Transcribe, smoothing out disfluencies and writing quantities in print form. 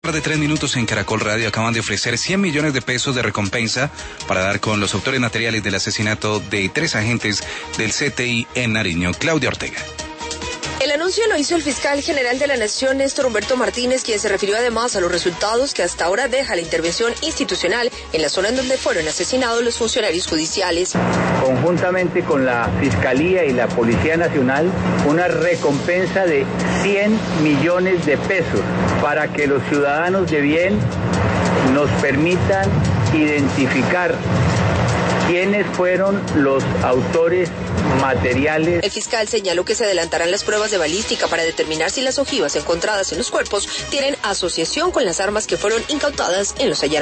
De 3 minutos en Caracol Radio acaban de ofrecer 100 millones de pesos de recompensa para dar con los autores materiales del asesinato de 3 agentes del CTI en Nariño. Claudia Ortega. El anuncio lo hizo el fiscal general de la Nación, Néstor Humberto Martínez, quien se refirió además a los resultados que hasta ahora deja la intervención institucional en la zona en donde fueron asesinados los funcionarios judiciales. Conjuntamente con la Fiscalía y la Policía Nacional, una recompensa de 100 millones de pesos para que los ciudadanos de bien nos permitan identificar quiénes fueron los autores materiales. El fiscal señaló que se adelantarán las pruebas de balística para determinar si las ojivas encontradas en los cuerpos tienen asociación con las armas que fueron incautadas en los hallazgos.